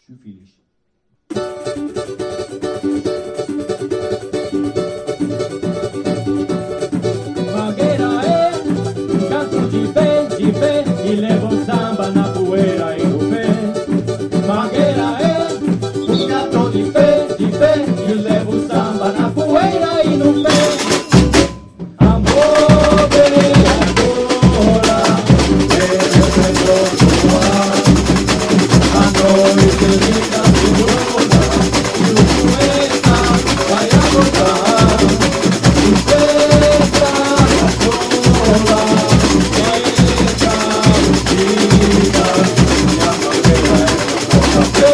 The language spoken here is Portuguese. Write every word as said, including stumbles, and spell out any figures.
Tschüss. Mangueira é um canto de pé, de pé, e leva o samba na poeira e no pé. Mangueira é um canto de pé, de pé, e leva o samba na poeira e no pé. Amor, vem agora, vem agora, a noite linda segura, e o poeta vai acordar. Poeta, a sola, poeta, vida, minha mangueira é a